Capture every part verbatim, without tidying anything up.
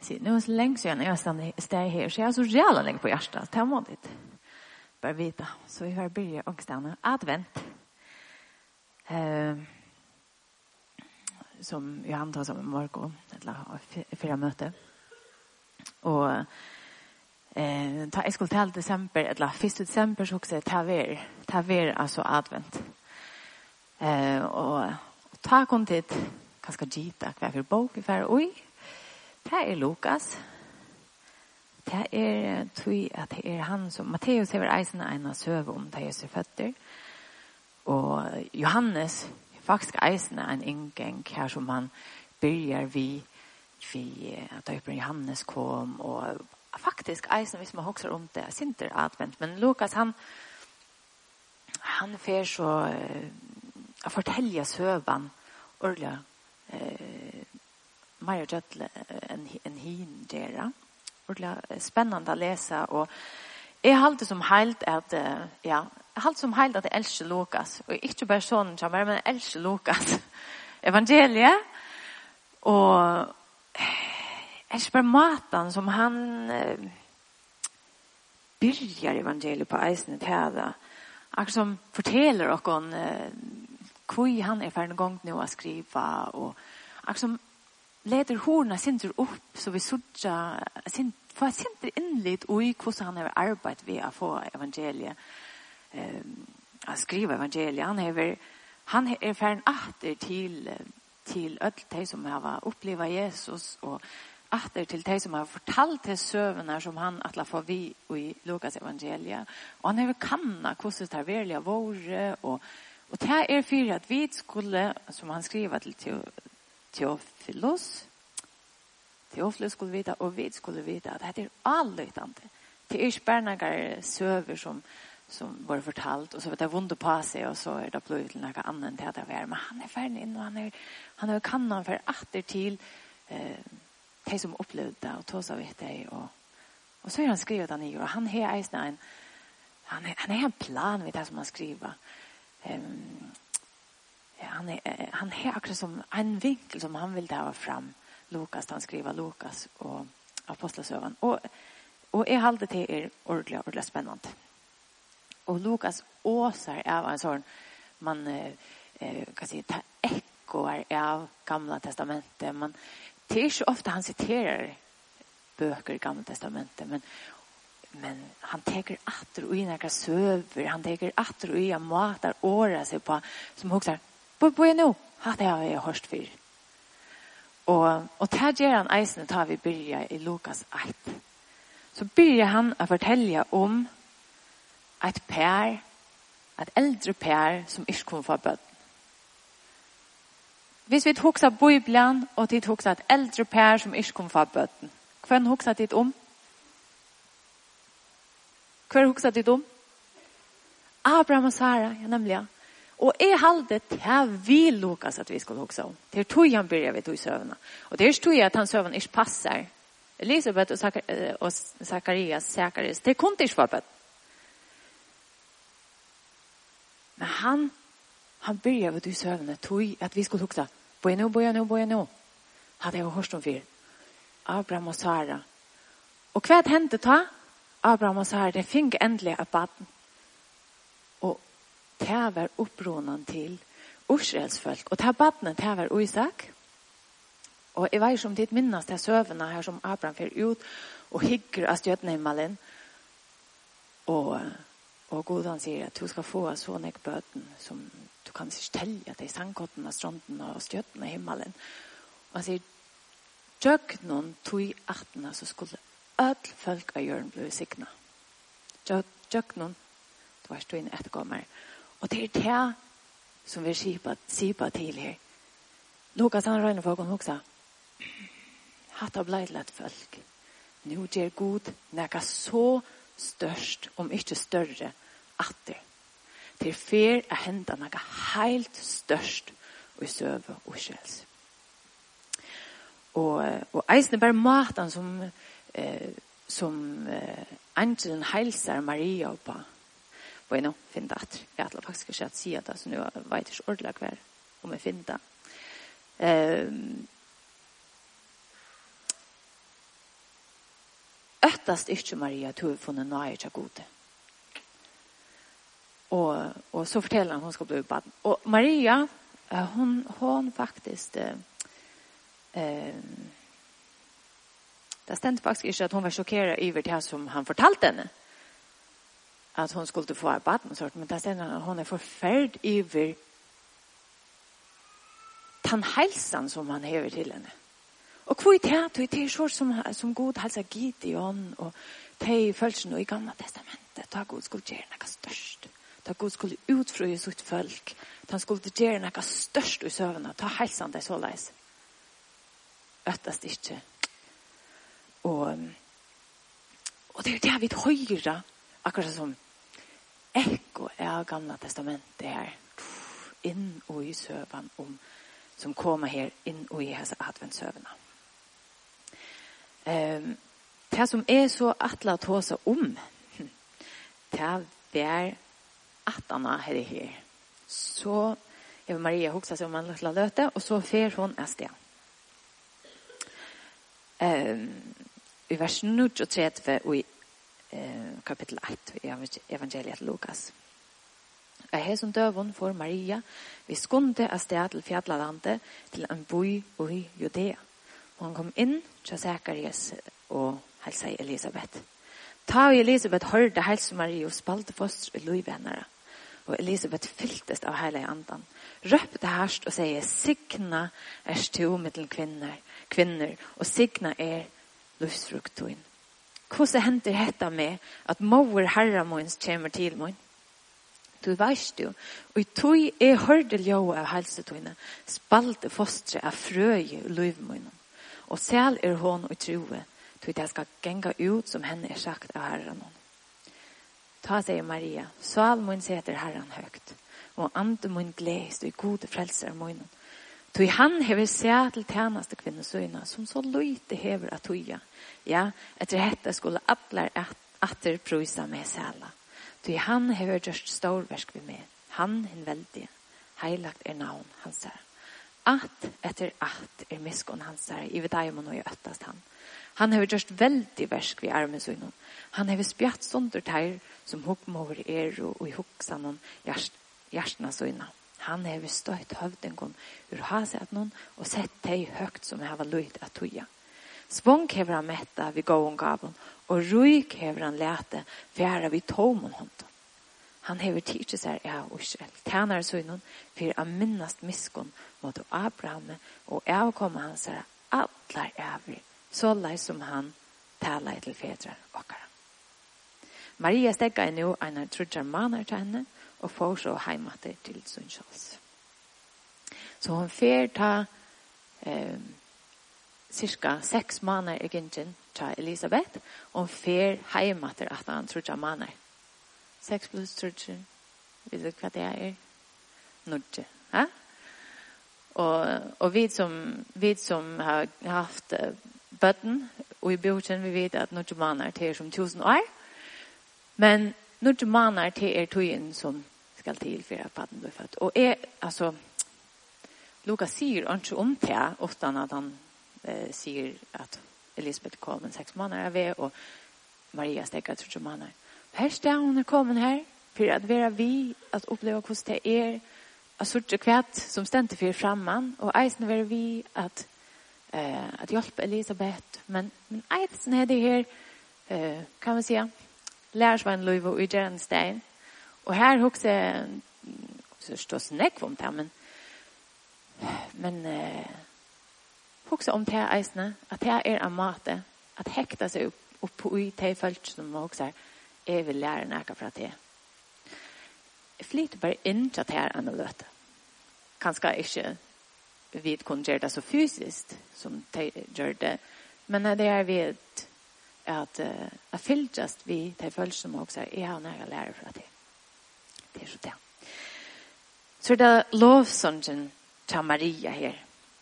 Så nu är det så länge sedan jag stannar här, så jag är så jävla länge på hjärtat. Det har måttet. Bara vita. Så vi får börja ångstande. Advent. Eh, som jag antar som i morgon. Eller fyra möte. Och eh, ta jag skulle ta december, eller första december så också ta ver. Ta ver alltså advent. Eh, och, och ta kontit ganska gita kvar för bok för oj. Det är Lukas. Det är tror att det är han som Matteus har eisen en söv om det Jesu fötter. Och Johannes faktiskt eisen en ingång här som man börjar vi vi att öppna Johannes kom och faktiskt eisen hvis man också om det synter advent, men Lukas han han får så uh, att fortälja sövan ordla eh Maja Jötle en en hindera. Ordla spännande att läsa och är halt som helt att ja, halt som helt att älska Lukas och inte bara sån som men älska Lukas. Evangeliet och älska bara matan som han eh, börjar evangeliet på eisen täda. Och som fortäller och on eh, kvui han är för en gång nu att skriva och och som leder horna sinter upp så vi sutja sin för sinter inligt och i hur han har arbetat vi att få evangeliet eh att skriva evangeliet han är han är för en åter till till öll de som har uppleva Jesus och åter till de som har fortalt de sövnar som han att få vi i Lukas evangelia och han har kanna hur det är verkliga vore och och det är för att vi skulle som han skriver till Teofilos. Teofilos skulle veta och vi skulle veta att det är allöjtande. Det är spärnagar söver som, som var fortalt och så vet jag vunder på sig och så är det blivit till något annat till att det är. Men han är färdig in och han är, han är kannan för åter till eh, de som upplevde det och tog sig vet det. Och, och så är han skrivit han i och han är en han är, han är en plan vid det som han skriver. Um, Han är han är akkurat som en vinkel som han vill ta fram Lukas han skriver Lukas och apostlesövan och och är hållet till er ordentligt ordentligt spännande. Och Lukas åsar är en sån man eh kan säga ta ekkoar av gamla testamentet man det är så ofta han citerar böcker i gamla testamentet men men han teker åter och inga söver han teker åter och i matar åra sig på som också på på nu har det jag hört för. Och och där ger han eisen tar vi börja i Lukas ett. Så börjar han att fortälja om ett par ett äldre par som inte kom få bön. Hvis vi huxar Bibeln och det huxar ett äldre par som inte kom få bön. Kvän huxar det om? Kvän huxar det om? Abraham och Sara, ja nämligen. Och är haldet här vill Lukas att vi ska också om. Det är tog han börjar vid tog sövna. Och det är tog att han sövan inte passar. Elisabet och, Zachar- och Zacharias, Zacharias, det kunde inte vara. Men han, han börjar vid tog sövna tog att vi skulle också. Boja nu, boja nu, boja nu. Hade jag hört om för. Abraham och Sara. Och vad hände ta? Abraham och Sara, det fick äntligen ett barn. Och det var upprånan till Israels folk. Och det här badnet, det var Isak. Och jag vet som det minnas det sövna här som Abraham för ut och hygger av stjötnehimalen. Och, och God han säger att du ska få sån ek böten som du kan tälja dig sandkotten av strånden och stjötnehimmalen. Och han säger, dög någon tog i arterna så skulle öll folk av jorden bli signa. Dög någon, det var stå in ett gånger. Och det är det som vi sipa, sipa till här. Lukas han röjner folk om också. Hatta blivit lätt folk. Nu ger God näka så störst, om inte större, att det. Det är fer att hända näka helt störst och i söve och källs. Och, och eisen bara maten som, eh, som eh, angelen hälsar Maria på. Bueno, finn det. Jeg hadde faktisk ikke at si det, så nu vet jeg ikke ordentlig hver om jeg finner det. Um, öttast ikke Maria tog vi funnet nøye til gode. Og, og så forteller han hun skal bli baden. Og Maria, hon, hon faktisk... Eh, eh, det stendte faktisk ikke at hun var sjokkeret over det som han fortalte henne. At hun skulle få baden, sort, men det stendte at hun er forferd over den helsen som han hever til henne. Og hva er det? Det er så som, som god helse Gideon, og det er følelsen i gamle testamentet. Da god skulle gjøre noe størst. Da god skulle utfrøye sitt folk. Da skulle gjøre noe størst i søvnene. Da helsen det så leis. Øttest ikke. Og, og det er det vi høyre, akkurat som ekko av gamle testamentet her, inn og i søvn om, som kommer her inn og i hese adventsøvnene. Um, det som er så atla ta seg om, det er at han er her. Så er Maria hoksa seg om han la løte, og så fer hun av sted. Um, I vers trettio og i uh, kapittel ett i evangeliet til Lukas. Jeg har som døvun for Maria, vi skunde av sted til fjallalandet til en by i Judea. Hun kom inn til Zacharias og helsa i Elisabeth. Ta og Elisabeth hørte helse Maria og spalte foster i livet henne. Og Elisabeth fylltes av hele andan. Røpte herst og sier, signa er stu mittel kvinner, kvinner, og signa er livsfruktoin. Hvordan henter dette med at mover herramoins kommer til moin? Du veist jo, og i tog er hørte ljå av helsetøyne, spalte fostre av frøye i livmoinen. Og selv er hon og troe, tog det skal genga ut som henne er sagt av herren. Ta, sier Maria, sval mun seter herren høgt, og ande mun glest og gode frelser av munnen. Tog han hever seg til tjeneste kvinnesøyne, som så løyte hever at toga. Ja, etter dette skulle atler atter prusa med sæla. Tog han hever gjørst storversk ved meg. Han hin veldig, heilagt er navn hans her. At etter at er miskon hans her, i vedaimon og i øttast han. Han hever gjørst veldig versk ved armesøyne. Han hever spjatt stunder teir, som hukmover er og i huksanon hjertena søyne. Han hever støyt høvdengon ur haset noen og sett teg høgt som hever løyt at toga. Svong hever han metta vid gåen gaven, og ruik hever han lete fjæra vid tomon hånden. Han hever tidsi seg av Israel. Tænare søgnon for å minnast miskon mot Abraham og avkomma hans er atlar avri, så lei som han tala til fedrar okkara. Maria stegga inn jo en trudjar manar til henne, og får så heimater til Sundsjalls. Så hun fer ta eh, cirka seks måneder i gyngen til Elisabeth, og hun fer heimater at han trudjar manar. Seks pluss trudjar, vet du hva det er? Nudje, ja? Og, og vi som, vi som har haft uh, bøtten, og i bjorten, vi vet at nudje manar til som tusen år, men nudje manar til er tøyen som skal til for at paden blir født. Og er, altså, Lukas sier ikke om det, utan at han eh, sier at Elisabeth kom med seks måneder av ved, og Maria stekker tre måneder. Her står hun er kommet her, for at være vi, at oppleve hvordan det er, at sorte kvett som stendte for fremman, og eisen være vi, at, eh, at hjelpe Elisabeth, men, men eisen er det her, eh, kan man si, lærersvann Løyve og Ujeren Stein, og her hokse så står snakk om det, men men eh, hokse om det eisene, at det er en måte at hekta seg opp, opp på ui til folk som hokse er vil lære nækka fra det. Jeg flyter bare inn til at det er en løte. Kanskje ikke vi kunne gjøre det så fysisk som de gjør det, men det er vi at at uh, at fylltast vi til folk som hokse er har nækka lære fra det. Det er så det. Så det er lovsången til Maria her.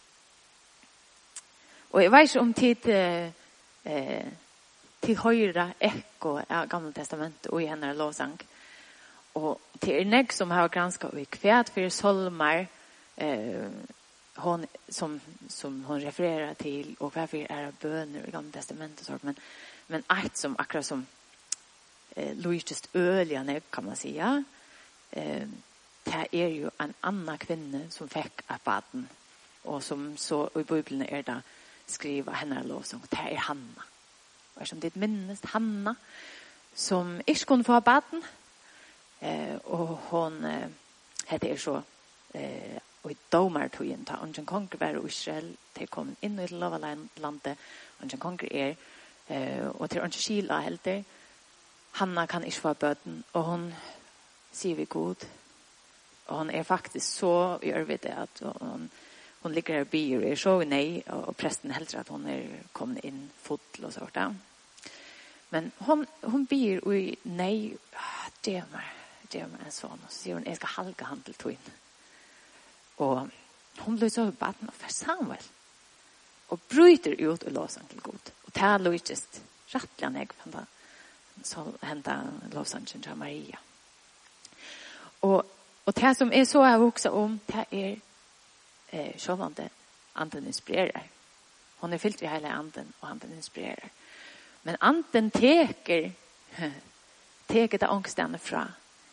Og jeg vet ikke om tid eh, til høyre ekko av Gamle Testamentet og i henne lovsang. Og til er nek som har gransket i kvæt for solmar eh, hon som som hon refererar till och varför är det böner i Gamla testamentet så men men allt som akkurat som eh Louis öliga kan man säga. Eh det är ju en annan kvinna som fick abaten och som så i Bibeln är det skriva henne lovsång. Det är Hanna. Och som det minnes Hanna som inte kunde få abaten eh och hon eh, heter så eh och i domartøyen ta ungen konger var Israel til kom inn i lovalandet ungen konger er eh, og til ungen skila helter Hanna kan ikke få bøten og hun sier vi god og hun er faktisk så gjør vi det at hun, hun ligger her og bier er så nei og presten helter at hun er kommet inn fotl og sånt da. Men hun, hun bier og nei det er meg det er meg en sånn og så sier hun jeg skal halge han til tøyen. Og hun blir så baden for Samuel. Og bryter ut og låser til Gud. Og det er logisk rettelig han jeg fant da. Så hentet lovsangen til Maria. Og, og det som er så jeg også om, det er eh, sjåvande anden inspirerer. Hun er fyllt ved hele anden, og anden inspirerer. Men anden teker, teker det ångstene fra.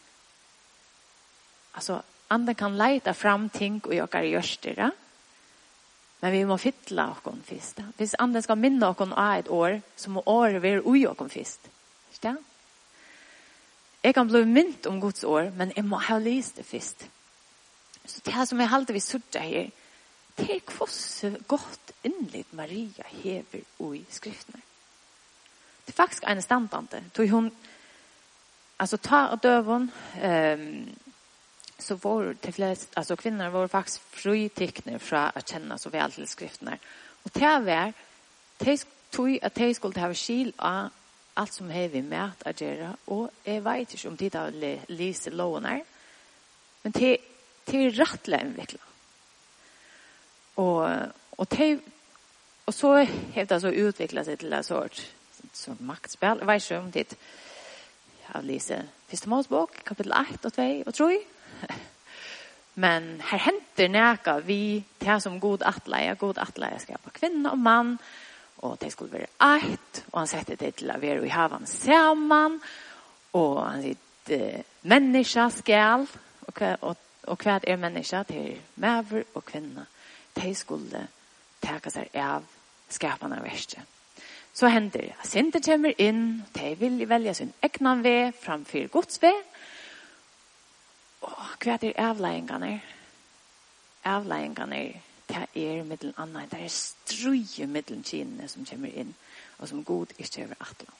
Altså, anden kan leita fram ting og jokkar gjørstere. Men vi må fytla okkon fyrst. Hvis anden skal minne okkon av et år, så må året være ui okkon fyrst. Forstå? Jeg kan bli mynt om Guds år, men jeg må ha lyst det fyrst. Så det som jeg halte vi sørger her, det er hvordan godt innlitt Maria hever ui skriftene. Det er faktisk en standante. Tog hun, altså ta og døven, um, så var det flest, alltså kvinnor var faktiskt fritickna från att känna så väl till skrifterna. Och det var de tog att de skulle ha skil av allt som har vi med att göra. Och jag vet inte om det har läst lånar. Men det, det är rätt invecklat. Och, och, det, och så har det så utvecklat sig till en sorts så maktspel. Jag vet inte om det har läst Första Mosebok, kapitel ett och två och tre. Men här händer näka vi det som god atleie, god atleie skapar kvinna och man och det skulle vara ett och han sätter det till att vara i havan samman och han sitter människa skall och, och, och vad är människa till mäver och kvinna de skulle ta sig av skaparna värsta. Så händer det. Synden kommer in, de vill välja sin egna väg framför Guds väg. Og hva er avleggene? Avleggene det er middelen annet. Det er strøye middelen kinene som kommer inn, og som god ikke over atla.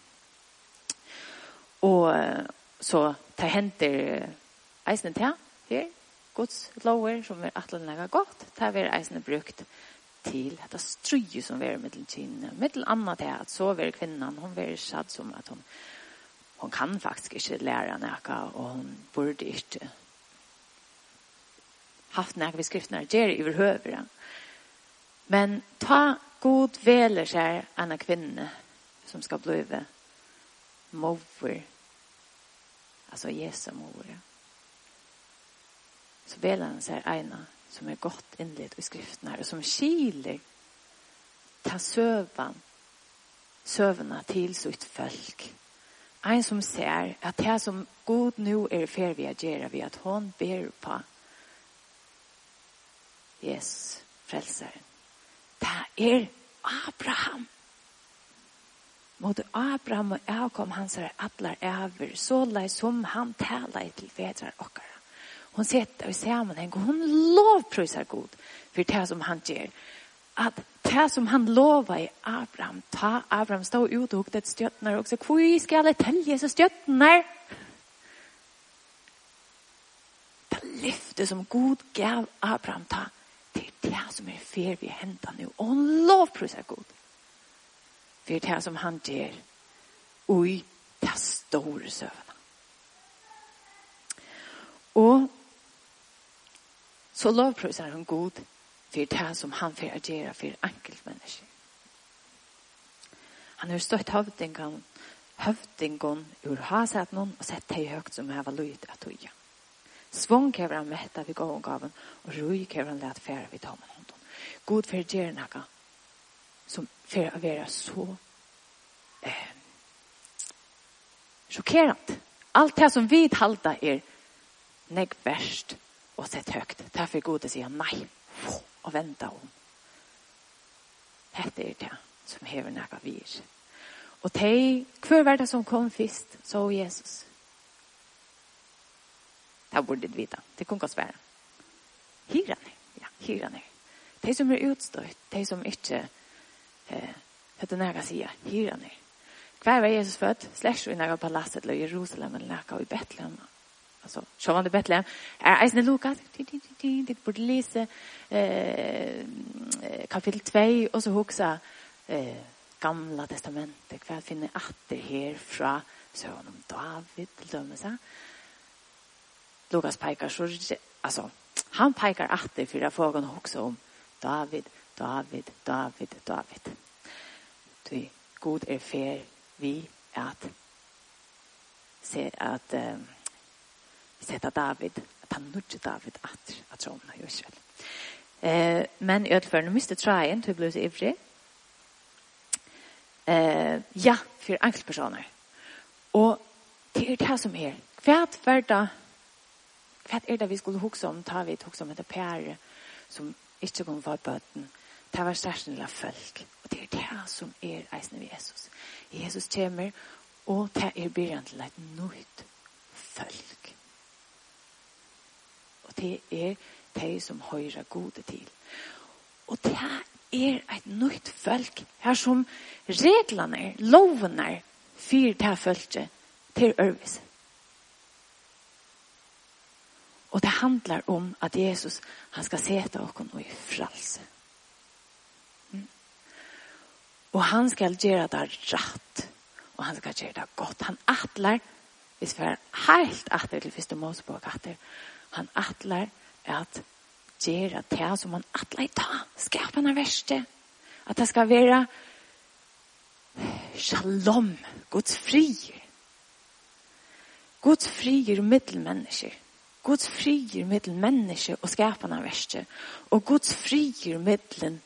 Og så det henter eisene til her, Guds lover som er atla nægget godt, det er eisene brukt til det strøye som er middelen kinene. Middelen annet er at så er kvinnan, hun er satt som at hun, hun kan faktisk ikke lære nægget, og hun burde ikke haft när vi skriftnar ger över hövra. Men ta god veler sig en kvinna som ska bli mover. Alltså Jesu mover. Så veler han sig ena som är gott inlett i skriftnar och som skiler ta sövan sövna till sitt folk. En som ser att det som god nu är för vi att göra vi att hon ber på Jesus, frälsaren. Det är Abraham. Mot Abraham och avkom han säger atlar över så lej som han talar till fädrar och hon sätter i sammanhang och hon lovprysar god för det som han ger. Att det som han lovar i Abraham, ta Abraham stå ut och det stöttnar också. Hvor ska alla tälja så stöttnar? Det lyfte som god gav Abraham ta. Det är det som är fer vi hämtar nu. Och hon lovprysar god. För det som han ger. Oj, det stora sövna. Och så lovprysar hon god. För det som han får agera för enkelt människor. Han har stått hövdingen, hövdingen ur haset någon och sett det högt som här var löjt att höja. Svång kräver han mätta vid gångaven och röj kräver han lät färre vid tommen honom. God för att göra något som för att vara så eh, chockerande. Allt det som vi halta är negg värst och sett högt. Därför är god att säga nej och vänta om. Detta är det som hever något vir. Och det kvar var det som kom först, så Jesus. Det borde du veta. Det kunde gå svära. Hyran är. Ja, hyran är. De som är utstått, de som inte eh, hade något att säga, hyran är. Kvar var Jesus född, släsch i något palasset i Jerusalem eller något i Betlehem. Alltså, så var det Betlehem. Är eisen Lukas, det borde läsa eh, kapitel två och så huxa eh, gamla testamentet. Kvar finner att det här från sönen David till dömelse. Lukas pekar så, alltså, han pekar att det för att frågan också om David, David, David, David. Det god är för vi att se att eh, sätta David, att han nudger David att att trona i Israel. Eh, men i ödförande mister tryen till blir så ivrig. Eh, ja, för enkelpersoner. Och det är det här som är. Kvärt värda Vad är det vi skulle huxa om? Tar vi ett huxa om ett pære som ikke kom var bøten. Det var særlig folk. Og det er det som er eisen ved Jesus. Jesus kommer, og det er begynnelsen til et nytt folk. Og det er det som høyrer gode til. Og det er et nytt folk. Her som reglene, lovene, fyr det folket til øvelse. Och det handlar om att Jesus, han ska sätta oss i frälse. Mm. Och han ska göra det rätt. Och han ska göra det gott. Han attlar, hvis vi är helt attlar till första Mosebok attlar, han attlar att göra det som han attlar i dag. Skapa den värsta. Att det ska vara shalom, Guds frier. Guds frier mittelmänniskor. Guds frier mittel människa och skaparna värste. Och Guds frier mittel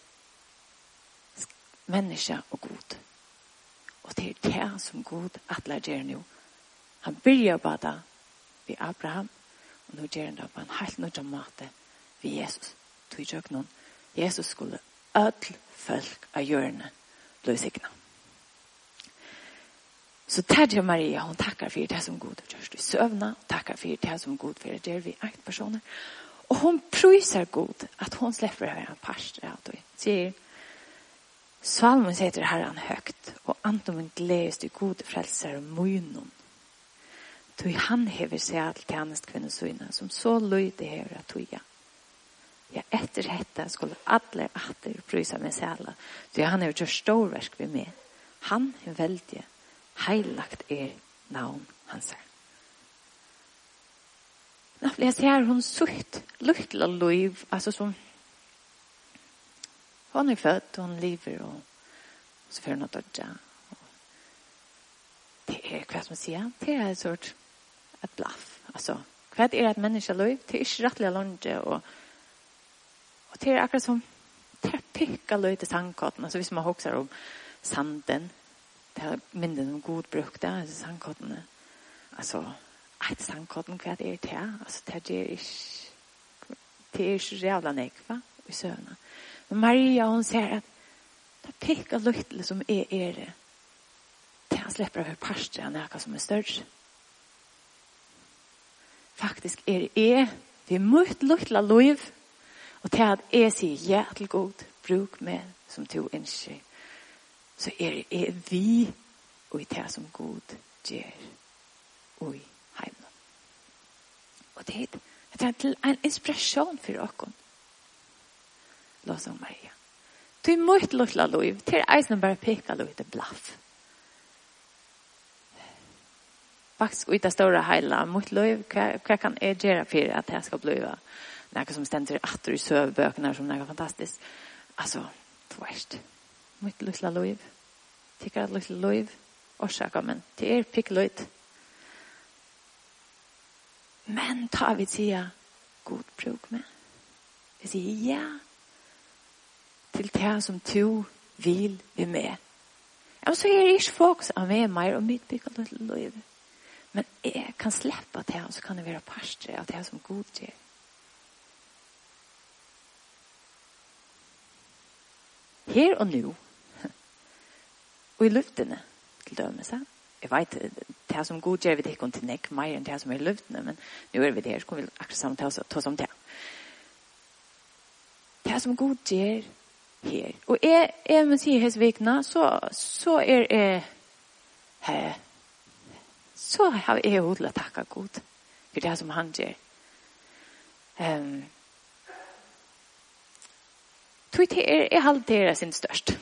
människa och god. Och det är det som God att lära nu. Han börjar bara vid Abraham. Och nu gör han det på en helt nödvändig måte vid Jesus. Tog jag någon. Jesus skulle ödl folk av hjörne bli signa. Så Tadja Maria, hon tackar för det som god görs i sövna. Tackar för det som god för det gör vi ett personer. Och hon pröjsar god att hon släpper över en pastor. Säger, Salmen säger Herren högt. Och antomen gläds till god frälsare munnen. Tog han hever sig allt till hennes kvinnosöjna. Som så löjde hever att toga. Ja, efter detta skulle alla atter pröjsa med sig alla. Så han hever gjort storverk vid mig. Han är väldigt heilagt er navn hans. Jag ser hon sutt, luktla liv, alltså som hon är född, hon lever och så får hon att dödja. Det är vad man säger, det är ett sort ett blaff. Alltså, vad är ett människa liv? Det är inte rättliga långe och och det är akkurat som det är picka liv till sandkatten. Alltså hvis man hoxar om sanden. Det har minnen om god bruk där, alltså sandkotten. Alltså, ett sandkotten, vad är det här? Alltså, det är inte, det är inte jävla nekva i söna. Men Maria, hon säger att det pekar lite som är er det. Det han släpper över pastor, han är något som är större. Faktiskt är det är, vi mot lite liv, och det att är sig jävligt god bruk med som tog en tjej. Så er, er vi og i det som god gjør og i heimen. Og det er, det er en inspiration for oss. Lås om Maria. Du må ikke lukla lov. Det er eisen bare peka lov til blaff. Faktisk ut av stora heila mot lov, hva kan jeg gjøre for at det skal bli noe som stender atter i søvbøkene som noe fantastisk. Altså, tvärst. Mitt lilla liv. Tycker att lilla liv orsaka men det är picklut. Men tar vi säga god bruk med. Vi säger ja. til det som du vil vi med. Ja, så er det ikke fokus av meg mer og mitt bygget litt liv. Men jeg kan slippe det, og så kan det være pastor av det som Gud gjør. Her og nå, og i luftene, til dømes, jeg vet, det som Gud gjør, vi ikke til nek mer enn det som er i luftene, men nå er vi der, så kommer vi akkurat sammen til å ta oss om det. Det som Gud gjør her. Og jeg, jeg må si hans vikna, så, så er jeg, eh, så har jeg hodet å takke Gud for det som han gjør. Um, Tog til er, er halvdere sin størst.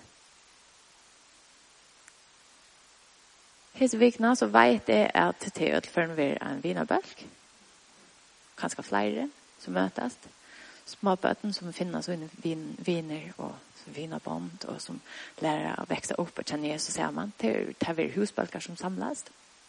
Hes vikna så vet jeg at det er for en vinerbølg. Kanskje flere som møtes. Småbøten som finnes under vin, viner og vinerbånd og som lærer å vekse opp og kjenne Jesus sammen. Det er, det er husbølger som samles.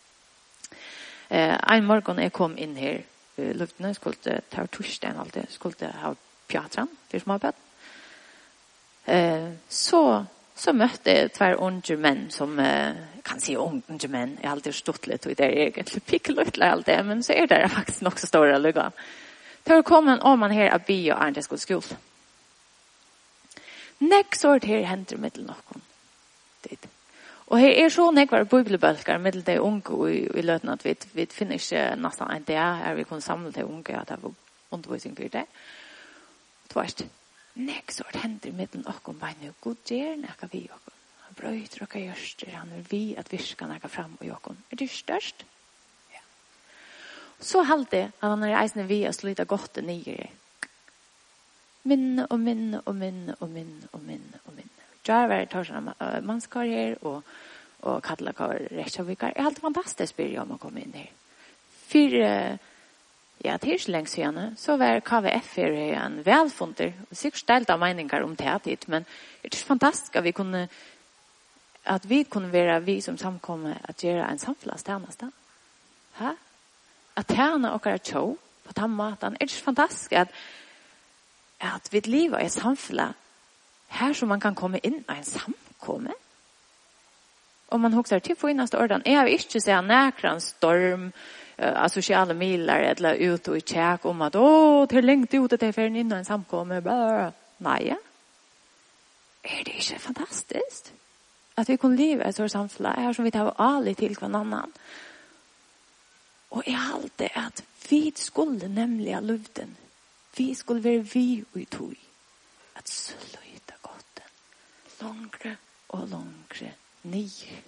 Eh, en morgen jeg kom inn her i luftene, skulle ta torsdagen alltid, skulle ha pjatran for småbøten. Eh, så så møtte jeg tvær unge menn som eh, kan si unge menn. Jeg har alltid stått litt og det er egentlig pikkeløytler alt det, men så er det faktisk nok så store lugga. Det har kommet om man her av by og andre skulle skole. Nek så her henter middel noen. Dit. Og her er så nek var bibelbølger middel de unge i, i løten at vi, vi finner ikke nesten en det er vi kunne samle de unge at det var undervisning for det. Tvert. Nek så henter middel noen bein og god gjør nekka vi jokken. Han brøyter og gjørster, han er vi at virka nekka fram og jokken. Er det størst? Ja. Så halte at han er eisende vi å sluta godt nye. Minne og minne og minne og minne og minne og minne. Jeg var tar sånn mannskarriere og, og kattelakar rettsavikar. Det er helt fantastisk spyrir om å komme inn her. For ja, det er ikke lenge siden, så var K V F her en velfunter, sikkert stelt av meninger om det, men det er fantastisk at vi kunne, at vi kunne være vi som samkommer at gjøre en samfunnstjeneste. Hæ? At tjene okkar tjå på den måten. Det er ikke fantastisk at, at vi lever i et samfunn her som man kan komme inn i en samkomme. Og man husker til finnaste orden. Jeg har ikke sett nærkran storm, av sociala milar eller ut och i tjäk om att åh, det är längt ut att det är för en innan samkommer. Nej, ja. Är det inte fantastiskt? Att vi kan leva i ett sådant samfälle här som vi tar aldrig till hver annan. Och i allt det att vi skulle nämligen luften. Vi skulle vara vi och i tog. Att sluta gotten. Långre och långre ner.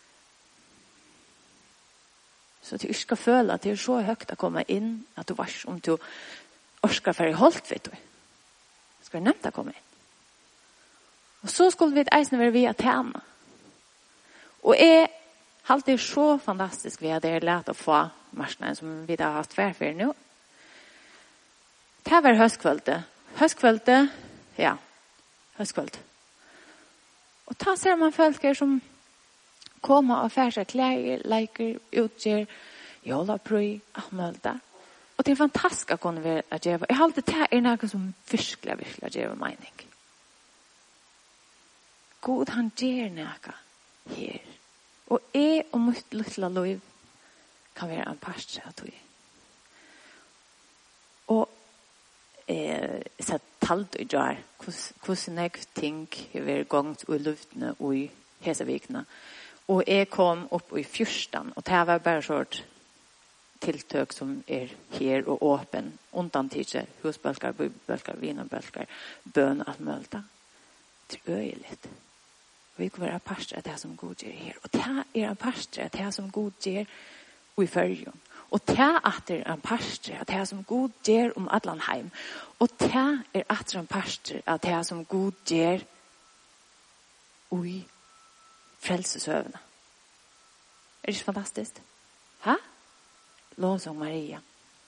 Så du ikke skal føle at det er så høyt å komme inn at du var om du orsker for i holdt, vet du. Det skal være nevnt å komme inn. Og så skulle vi eisene være via tjene. Og jeg har alltid så fantastisk ved at det er lett å få marsene som vi har hatt hver for nå. Det var høstkvöldet. Høstkvöldet, ja, høstkvöldet. Og da ser man folk som kommer og færser klær, leker, utgjør, jolaprøy, ahmølda. Og det er fantastisk å kunne være at gjøre. Jeg har alltid det er noe som virkelig, virkelig gjør mening. God, han gjør noe her. Og jeg og mitt lille liv kan være en pastor av tog. Og eh, så talt og gjør hvordan jeg ting har gått i luftene og i hesevikene. Og jeg kom opp i fyrstan, og det var bare sånt tiltøk som er her og åpen, undantidse, husbølger, bybølger, vinerbølger, bøn og alt mulig. Det er øyelig. Og vi kan være pastor av det som Gud gjør her. Og det er en pastor av det som Gud gjør i følgen. Og det er en pastor av det som Gud gjør om Adlandheim. Og det er atter en pastor av det som Gud gjør i frelsesøvende. Er det ikke fantastisk? Hæ? Lovsang Maria.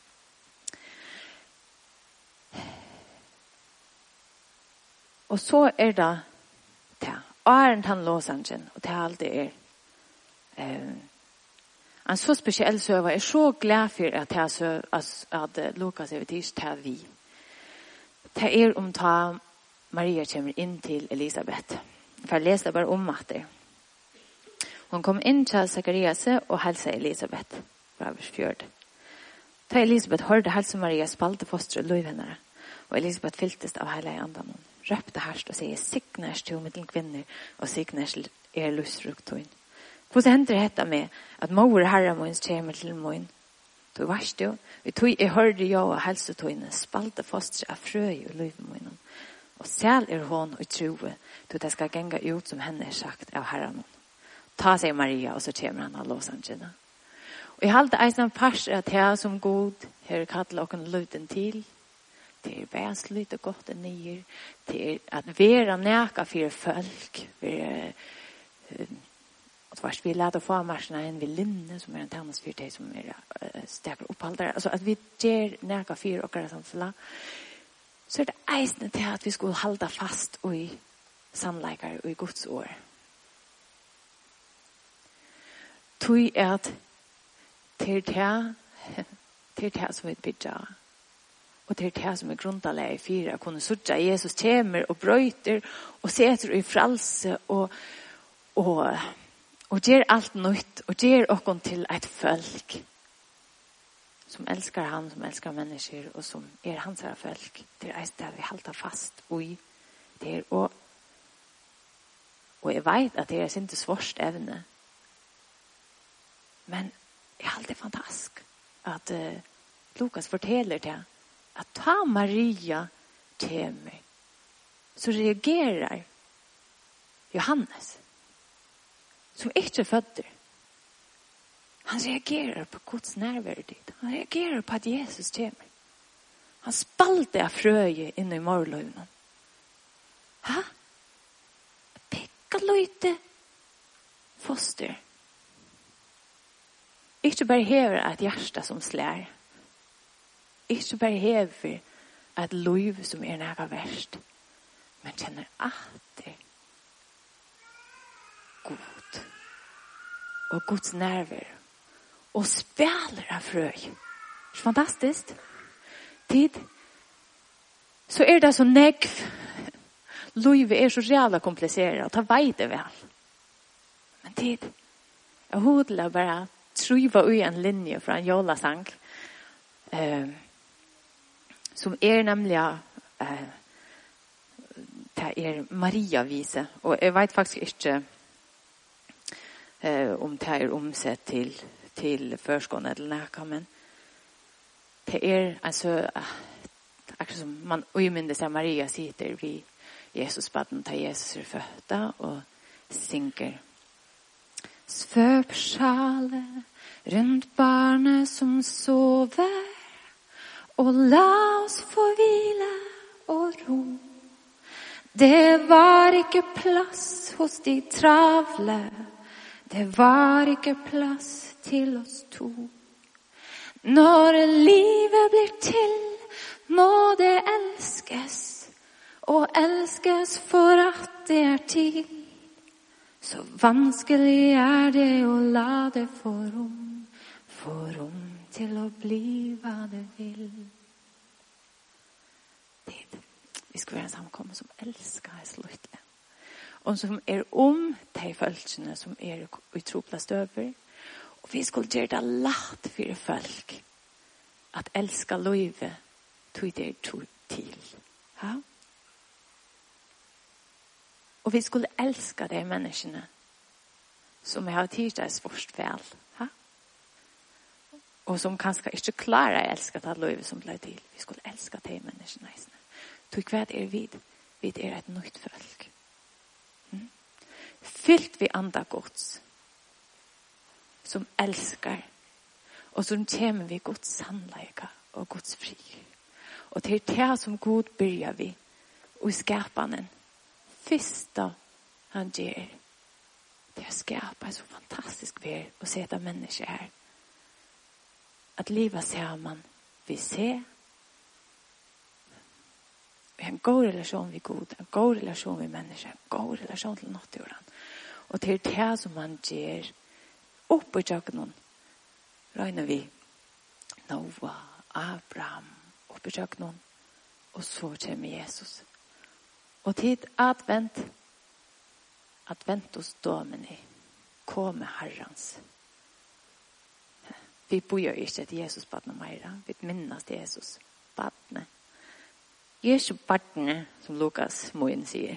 Og så er det det. Åren han lovsangen, og det er alltid er eh, en så spesiell søver. Jeg er så glad for at, jeg, at, at Lukas er vidt til vi. Det er om ta Maria kommer inn til Elisabeth. For jeg leste bare om at det. Hon kom inn til Zacharias og hälsa Elisabeth. Fra vers fjord. Da Elisabeth hørte hälsa Maria spalte fostre løy henne. Og Elisabeth fylltes av hele andan. Hun røpte herst og sier, «Signes til middel kvinner, og signes er lusfruktøyn. Hvordan hender dette med at mor herre måns kommer til mån? Du varst jo, vi tog jeg hørte jo og helsetøyne, spalte fostre av frøy og løy mån. Og selv er hon og troe, til det skal genga ut som henne er sagt av herren. Ta seg Maria, og så kommer han av låsangene. Og jeg halte eisen pers at jeg som god, her kattel og løyden til, det er vært litt og godt enn nye, det er at være næka for folk, være, og først vi lærte å få marsjene en ved linne, som er en tennes for de som er uh, stekker oppholdere, altså at vi gjør næka for okkara samfunnet, så er det eisende til at vi skulle holde fast i sannleikere og i Guds ord. Tui er at til det, til det som vi bidrar, og til det som er grundalega i fire, å kunne sutja Jesus kommer og brøyter og setter i fralse og, og, og gjør alt nytt og gjør oss til et folk som elskar han, som elskar mennesker og som er hans her folk. Det er det vi halter fast i. Det er, og, og jeg vet at det er ikke svårt evne. Men jeg har alltid fantastisk at uh, Lukas forteller det at ta Maria til meg, så reagerer Johannes, som ikke fødder. Han reagerer på Guds nærvær dit. Han reagerer på at Jesus kommer. Han spalte av frøye inne i morgenløvnen. Hæ? Pikka løyte foster. Ikke bare hever et hjerte som slær. Ikke bare hever et liv som er nære verst. Men kjenner at det er god. Og Guds nærvær. Og spiller av frøy. Det er fantastisk. Tid. Så er det så negv. Livet er så reale kompliseret. Og det vet jeg vel. Men tid. Jeg hodler bare truva ui en linje fra en jolasang. Eh, som er nemlig eh, det er Maria-vise. Og jeg vet faktisk ikke eh, om det er omsett til til førskående eller næka, men det er altså akkurat som man umyndig seg Maria sitter vid Jesus-baden til Jesus er fødda og synger svøpsjale rundt barnet som sover og la oss få hvile og ro. Det var ikke plass hos de travle, det var ikke plass til oss to. Når livet blir til, må det elskes, og elskes for at det er tid. Så vanskelig er det å la det få rom, få rom til å bli hva det vil. Tid. Vi skal være en samkommet som elsker oss lyttelig. Og som er om de følelsene som er i tropla støver. Og vi skulle gjøre det lagt for folk at elska livet tog det tog til. Ja? Og vi skulle elska de menneskene som har tidsdag svårt vel. Ja? Og som kanskje ikke klarer å elske det livet som ble til. Vi skulle elska de menneskene. Tog hva er vi? Vi er et nytt folk. Mm? Fyllt vi anda Guds som elskar og som kommer vi Guds sannleika og Guds fri. Og til det som God byrjar vi og skapanen fyrsta han gjør det å skapa så fantastisk vær og seta mennesker her at livet ser man vi ser vi har en god relasjon med Gud, en god relasjon med mennesker, en god relasjon til naturen. Og til det som man gjør opp i jøkkenen, regner vi Noah, Abraham, opp i jøkkenen, og så kommer Jesus. Og tid advent, adventus domini, komme Herrens. Vi bojer ikke til Jesus badne meira, vi minnes til Jesus badne. Jesu badne, som Lukas Moen sier.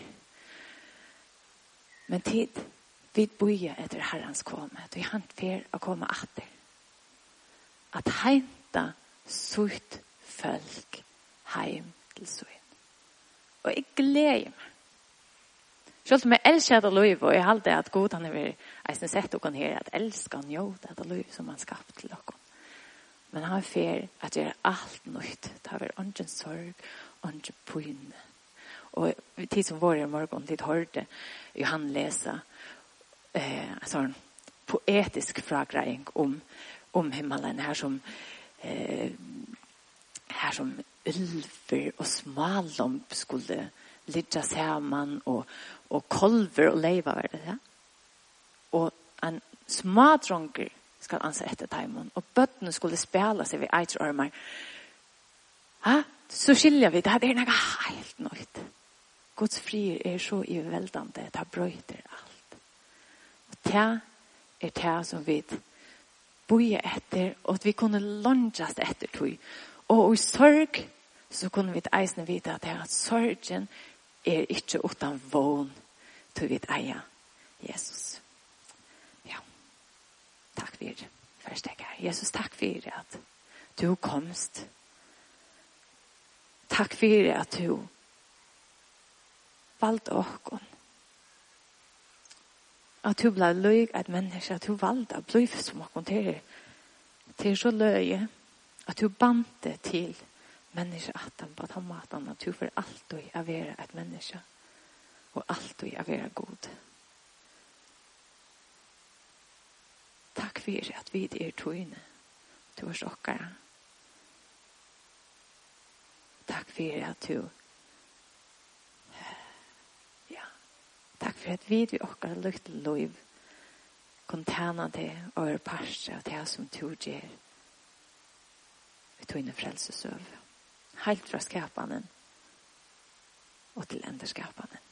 Men tid, vi bojer etter Herrens komme, vi han fer å komme atter. At heinta sutt folk heim til søyn. Og jeg gleder meg. Selv om jeg elsker det liv, og jeg halte at god han er eisen sett og kan her, at elsker han jo det liv som han skapte til dere. Men han er fer at gjøre alt nytt. Det har vært ingen sorg, ingen pøyne. Og tid som var i morgen, tid hørte Johan lese eh, sånn poetisk fragreiing om, om himmelen her som eh, her som ulver og smalomp skulle ligga samman og, og kolver og leiva var det, ja? Og en smadronker skal anse etter teimen, og bøttene skulle spela seg ved eitrarmar. Ja, så skiljer vi, det er noe helt nøyt. Guds frier er så iveldende, det brøyter alt. Og det er det som vi bojer etter, og at vi kunne lunges etter tog. Og i sorg, så kunne vi eisne vite at, at sorgen er ikke utan vån til vi eier Jesus. Ja, takk for det. Først jeg er. Jesus, takk for at du komst. Takk for at du valgte åkken. At du ble løy et menneske, at du valgte å bli som åkken til, til så løye, at du bante til menneske at han på den måten, at du for alltid er være et menneske, og alltid er være god. Takk for at vi er tøyne, du er sjokkere. Takk for at du ja, takk for at vi er okkar lukt liv, kontana til og er parse av det som du gjør, vi tøyne frelsesøv. Helt fra skapanen og til enderskapanen.